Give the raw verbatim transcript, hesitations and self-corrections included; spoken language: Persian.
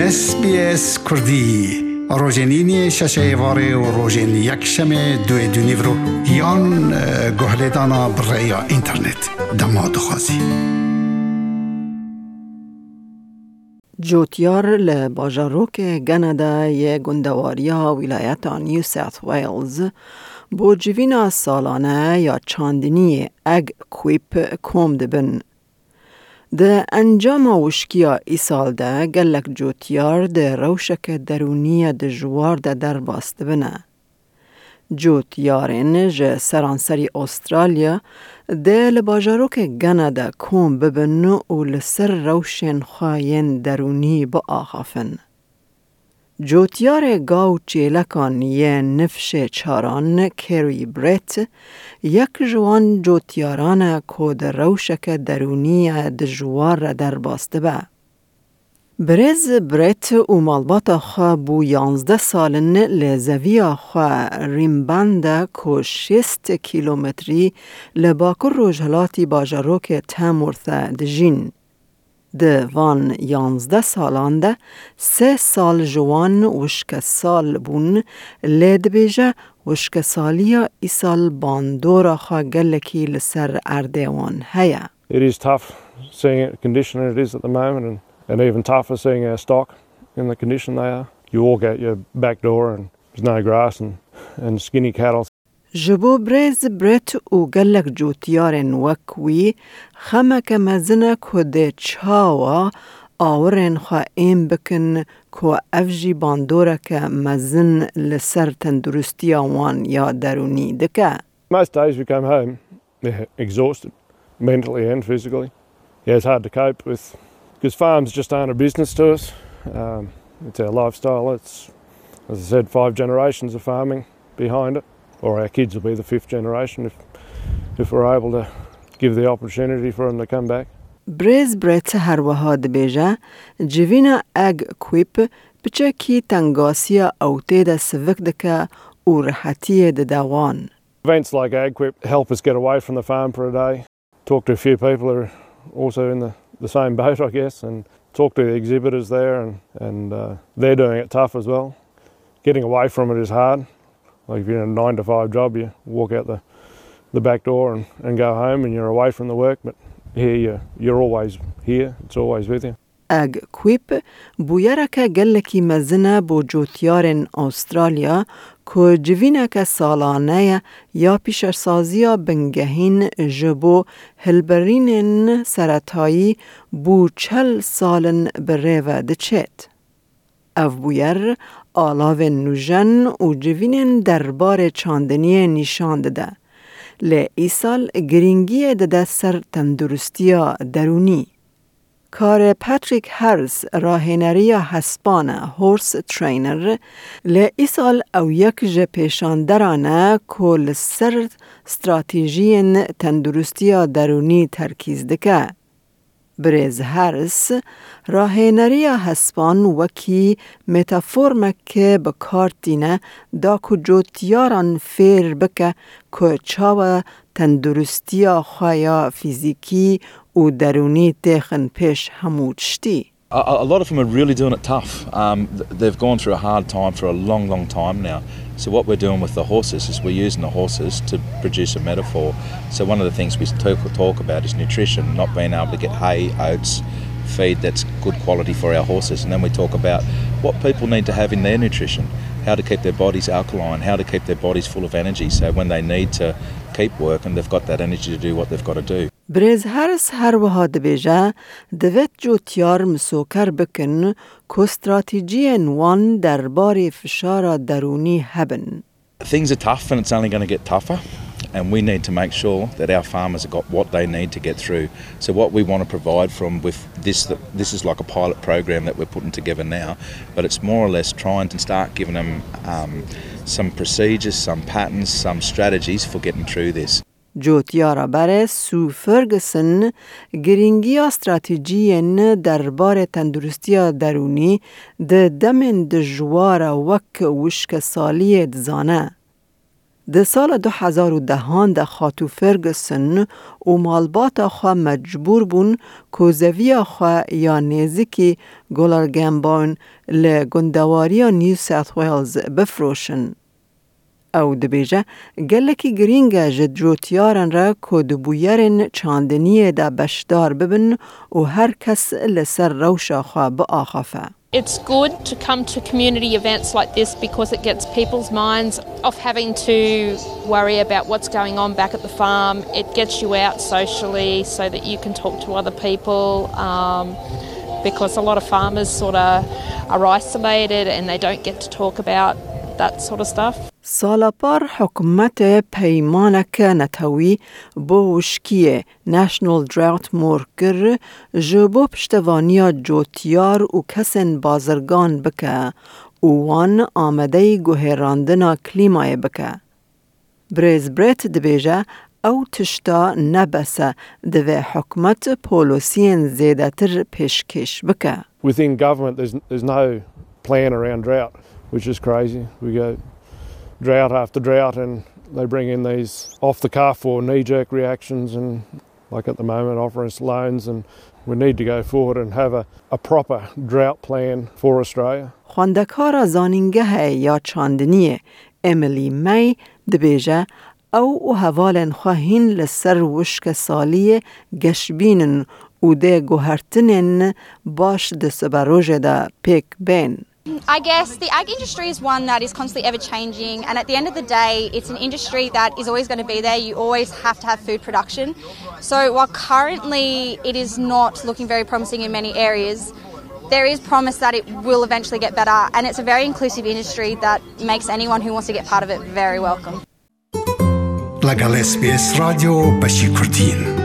اس بی اس کردی روزنینی ششه واره و روزن یک شمه دوی دونی برو یان گهلیدانا برای اینترنت دماد خوازی جوتیار لباجاروک گندا ی گندواریا ولایت نیو ساوت ویلز بو جوینا سالانه یا چاندنی اگ کویپ کوم دبن. ده انجام وشکیا ای سال ده گلک جوتیار ده روشک درونی ده جوار ده در باست بنه. جوتیارین جه سرانسری استرالیا ده لباجاروک گنه ده کوم ببن و لسر روشن خواین درونی با آخافن. جوتیار گاو چیلکان یه نفش چاران کری بریت یک جوان جوتیاران کود روشک درونی دجوار در باسته با. برز بریت و مالبات خواه بو یانزده سالن لزویا خواه ریمبند که شست کیلومتری لباکر روجهلاتی باجاروک تامورث دجین. ده وان یانزده سالان ده سه سال جوان وشک سال بون لید بیجه وشک سالیا ای سال باندورا خواه گلکی لسر اردوان هیا. It is tough seeing the condition it is at the moment and, and even tougher seeing our stock in the condition they are. You walk out your back door and there's no grass and, and skinny cattle. جبو برز برت و گلک جوتیارن وکوی خمک مزنه کده چاوا آورن خواه این بکن که افجی باندوره که مزن لسر تندرستی آوان یا درونی دکه. Most days we come home, they're exhausted, mentally and physically. Yeah, it's hard to cope with, because farms just aren't a business to us. Um, it's our lifestyle. It's, as I said, five generations of farming behind it. Or our kids will be the fifth generation if, if we're able to give the opportunity for them to come back. برز برت هر وهاد بیجه جوینا اگ کویپ بچه کی تنگاسیا او تیدا سوک دکه و رحتی دوان. Events like AgQuip help us get away from the farm for a day. Talk to a few people who are also in the, the same boat, I guess, and talk to the exhibitors there, and, and uh, they're doing it tough as well. Getting away from it is hard. Like if you're in a nine to five job, you walk out the, the back door and, and go home and you're away from the work, but here you're, you're always here, it's always with you. اگ کویپ بویرک گلکی مزنه بو جوتیارن استرالیا که جوینک سالانه یا پیشرسازی بنگهین جبو هلبرینن سرطایی بو چل سالن بریو دچت. او بویر آلاو نوژن و جوینن دربار چاندنی نشان داده. لی ای سال گرینگی داده سر تندرستی درونی. کار پاتریک هارس راهنری هسپان هورس ترینر لی ای سال او یک جه پیشاندرانه کل سر استراتیجی تندرستی درونی ترکیز دکه. برز هارس راهنری هسپان وکی متافور که بکارتینه دا که جوتیاران فیر بکه که چاو تندرستی خوایا فیزیکی و درونی تخن پیش همود شتی. A, a lot of them are really doing it tough. Um, they've gone through a hard time for a long, long time now. So what we're doing with the horses is we're using the horses to produce a metaphor. So one of the things we talk, talk about is nutrition, not being able to get hay, oats, feed that's good quality for our horses. And then we talk about what people need to have in their nutrition, how to keep their bodies alkaline, how to keep their bodies full of energy. So when they need to keep working, they've got that energy to do what they've got to do. برز هرس هر وهاد بیجه دوید جوتیار مسوکر بکن که استراتیجی نوان درباره فشار درونی هبن. Things are tough and it's only going to get tougher, and we need to make sure that our farmers have got what they need to get through. So what we want to provide from with this, this is like a pilot program that we're putting together now, but it's more or less trying to start giving them um, some procedures, some patterns, some strategies for getting through this. جوتیارا بره سو فرگسن گرینگی استراتیجی دربار تندرستی درونی ده دمن ده جوار وک وشک سالی دزانه. ده سال دو هزار و دهان ده خاتو فرگسن و مالبات خوا مجبور بون کوزوی خوا یا نیزکی گولرگنباون لگندواری نیو ساوت ویلز بفروشن. او دبیجه گلکی گرینگه جدروتیارن را کدبویرن چاندنیه دا بشدار ببن و هر کس لسر روشا خوا بآخافه. It's good to come to community events like this because it gets people's minds off having to worry about what's going on back at the farm. It gets you out socially so that you can talk to other people um, because a lot of farmers sort of are isolated and they don't get to talk about that sort of stuff. سالپار حکومت پیمانک نتوی بوشکیه National Drought مورکر جبو پشتوانیا جوتیار و کسن بازرگان بکه و وان آمده گوهراندنا کلیمای بکه. بریز بریت دبیجه او تشتا نبسه دوی حکومت پولوسین زیده تر پیشکش بکه. Within government there's, there's no plan around drought, which is crazy. We go drought after drought and they bring in these off-the-cuff or knee-jerk reactions and, like at the moment, offer us loans, and we need to go forward and have a, a proper drought plan for Australia. خواندکار زانینگه یا چاندنیه امیلی می دبیجه او و حوالن خواهین لسر وشک سالی گشبینن و ده گوهرتنن باش ده سبروج ده پیک بین. I guess the ag industry is one that is constantly ever changing, and at the end of the day it's an industry that is always going to be there. You always have to have food production. So while currently it is not looking very promising in many areas, there is promise that it will eventually get better, and it's a very inclusive industry that makes anyone who wants to get part of it very welcome. لگل اس بی اس رادیو بشی کردین